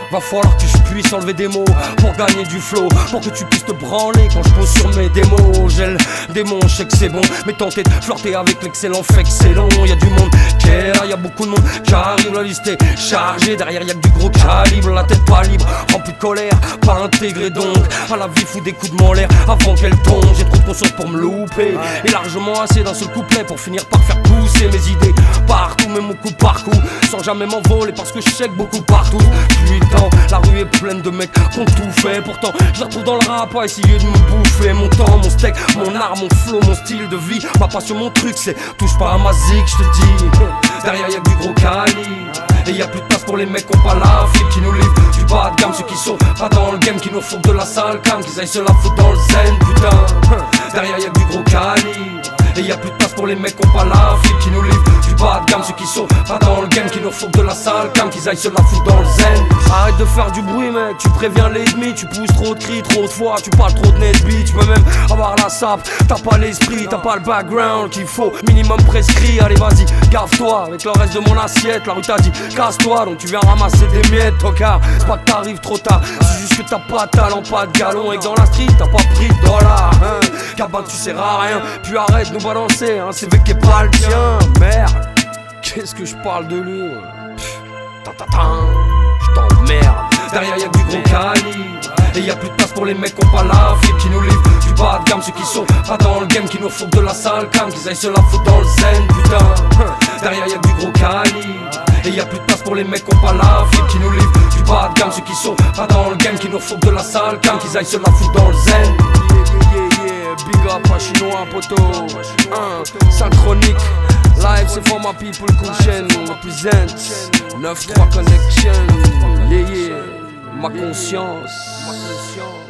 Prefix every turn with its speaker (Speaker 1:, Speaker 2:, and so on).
Speaker 1: Va falloir que je puisse enlever des mots pour gagner du flow, pour que tu puisses te branler quand je pose sur mes démos. J'ai le démon, je sais que c'est bon, mais tenter de flirter avec l'excellent fait que c'est long. Y'a du monde qui est là, y'a beaucoup de monde qui arrive, la liste est chargée. Derrière y'a que du gros calibre, la tête pas libre, remplie de colère, pas intégrée donc à la vie fou des coups de mon l'air avant qu'elle tombe. J'ai trop de conscience pour me louper, et largement assez d'un seul couplet pour finir par faire pousser mes idées partout, même au coup par coup, sans jamais m'envoler parce que je sais que beaucoup partout. Putain, la rue est pleine de mecs qui ont tout fait. Pourtant, je la retrouve dans le rap à essayer de me bouffer. Mon temps, mon steak, mon art, mon flow, mon style de vie, ma passion, mon truc, c'est touche pas à ma zig, je te dis. Derrière y'a que du gros calibre, et y'a plus de place pour les mecs qui ont pas la fibre, qui nous livrent du bas de gamme, ceux qui sont pas dans le game, qui nous foutent de la sale cam, qu'ils aillent se la foutre dans le zen, putain. Derrière y'a que du gros calibre, et y'a plus de place pour les mecs qui ont pas la fibre, qui nous livrent du bas de gamme, ceux qui sont pas dans le game, qui nous foutent de la sale cam, qu'ils aillent se la foutre dans le zen. Arrête de faire du bruit mec, tu préviens l'ennemi, tu pousses trop de cris, trop de fois, tu parles trop de Nesby, tu peux même avoir la sape, t'as pas l'esprit, t'as pas le background qu'il faut, minimum prescrit. Allez vas-y, gaffe-toi, avec le reste de mon assiette, la rue t'a dit casse-toi, donc tu viens ramasser des miettes, tocard. C'est pas que t'arrives trop tard, c'est juste que t'as pas de talent, pas de galon, et que dans la street t'as pas pris de dollars, hein. Cabane tu sers à rien, puis arrête de nous balancer, hein, c'est vrai qui est pas le tien, merde. Qu'est-ce que je parle de lui, je t'emmerde. Derrière y'a que du gros calibre, et y'a plus de place pour les mecs qui ont pas la fibre, qui nous livrent du bas de gamme, ceux qui sont pas dans le game, qui nous foutent de la sale cam, qu'ils aillent se la foutre dans le zen, putain. Derrière y'a que du gros calibre, et y'a plus de place pour les mecs qui ont pas la fibre, qui nous livrent du bas de gamme, ceux qui sont pas dans le game, qui nous foutent de la sale cam, qu'ils aillent se la foutre dans le zen. Big up à chinois, poteau, synchronique. Live c'est for my people, cool chain, represent 9-3 connection, yeah yeah, ma conscience.